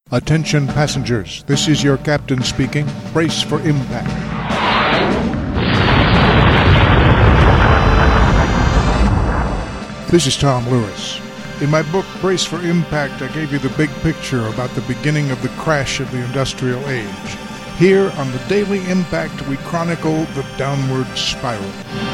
Attention passengers, this is your captain speaking. Brace for impact. This is Tom Lewis. In my book, Brace for Impact, I gave you the big picture about the beginning of the crash of the industrial age. Here on the Daily Impact, we chronicle the downward spiral.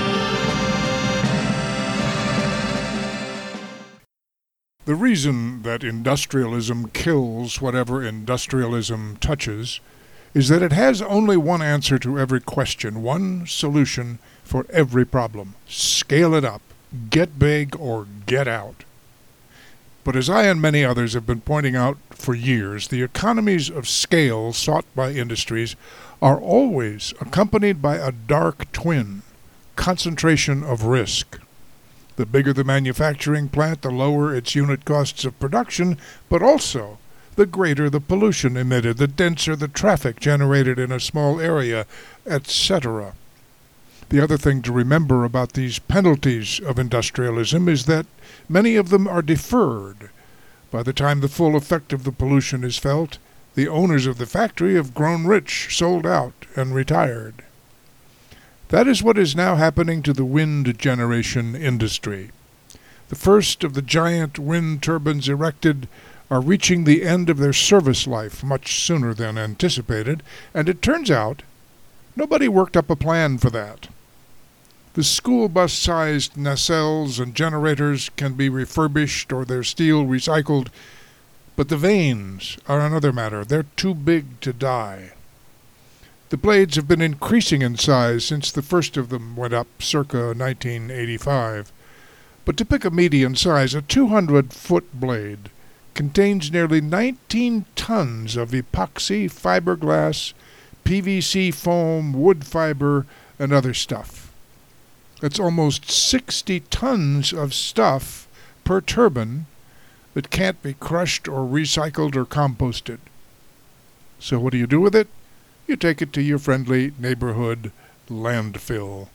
The reason that industrialism kills whatever industrialism touches is that it has only one answer to every question, one solution for every problem. Scale it up, get big, or get out. But as I and many others have been pointing out for years, the economies of scale sought by industries are always accompanied by a dark twin, concentration of risk. The bigger the manufacturing plant, the lower its unit costs of production, but also the greater the pollution emitted, the denser the traffic generated in a small area, etc. The other thing to remember about these penalties of industrialism is that many of them are deferred. By the time the full effect of the pollution is felt, the owners of the factory have grown rich, sold out, and retired. That is what is now happening to the wind generation industry. The first of the giant wind turbines erected are reaching the end of their service life much sooner than anticipated, and it turns out nobody worked up a plan for that. The school bus-sized nacelles and generators can be refurbished or their steel recycled, but the vanes are another matter. They're too big to die. The blades have been increasing in size since the first of them went up circa 1985. But to pick a median size, a 200-foot blade contains nearly 19 tons of epoxy, fiberglass, PVC foam, wood fiber, and other stuff. That's almost 60 tons of stuff per turbine that can't be crushed or recycled or composted. So what do you do with it? You take it to your friendly neighborhood landfill.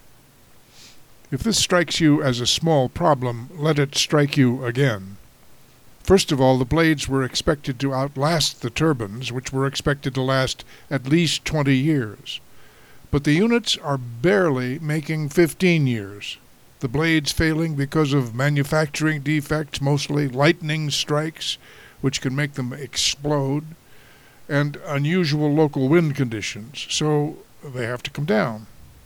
If this strikes you as a small problem, let it strike you again. First of all, the blades were expected to outlast the turbines, which were expected to last at least 20 years. But the units are barely making 15 years. The blades failing because of manufacturing defects, mostly lightning strikes, which can make them explode, and unusual local wind conditions, so they have to come down.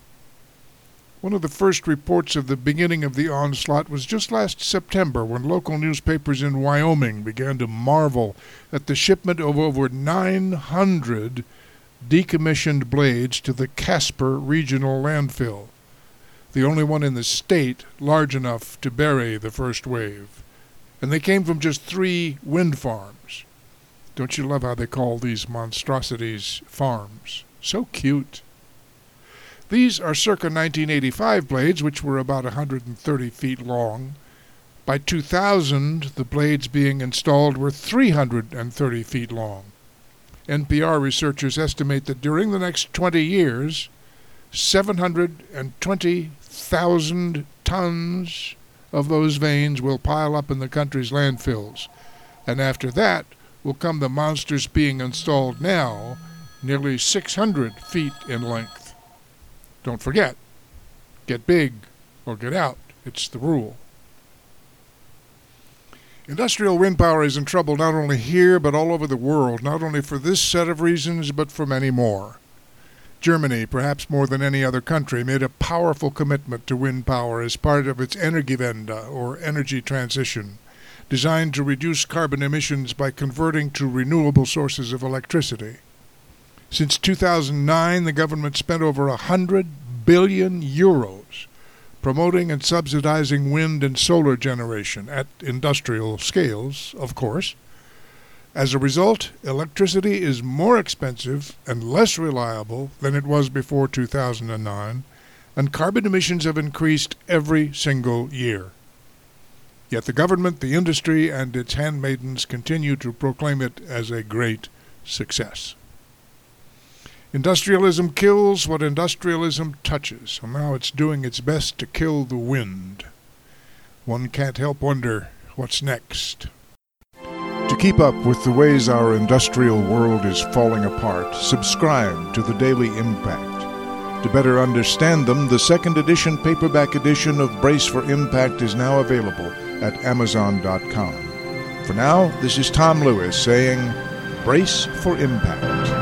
One of the first reports of the beginning of the onslaught was just last September, when local newspapers in Wyoming began to marvel at the shipment of over 900 decommissioned blades to the Casper Regional Landfill, the only one in the state large enough to bury the first wave. And they came from just 3 wind farms. Don't you love how they call these monstrosities farms? So cute. These are circa 1985 blades, which were about 130 feet long. By 2000, the blades being installed were 330 feet long. NPR researchers estimate that during the next 20 years, 720,000 tons of those vanes will pile up in the country's landfills. And after that will come the monsters being installed now, nearly 600 feet in length. Don't forget, get big or get out. It's the rule. Industrial wind power is in trouble not only here but all over the world, not only for this set of reasons but for many more. Germany, perhaps more than any other country, made a powerful commitment to wind power as part of its Energiewende, or energy transition, designed to reduce carbon emissions by converting to renewable sources of electricity. Since 2009, the government spent over 100 billion euros promoting and subsidizing wind and solar generation at industrial scales, of course. As a result, electricity is more expensive and less reliable than it was before 2009, and carbon emissions have increased every single year. Yet the government, the industry, and its handmaidens continue to proclaim it as a great success. Industrialism kills what industrialism touches, and now it's doing its best to kill the wind. One can't help wonder what's next. To keep up with the ways our industrial world is falling apart, subscribe to the Daily Impact. To better understand them, the second edition paperback edition of Brace for Impact is now available at Amazon.com. For now, this is Tom Lewis saying, Brace for Impact.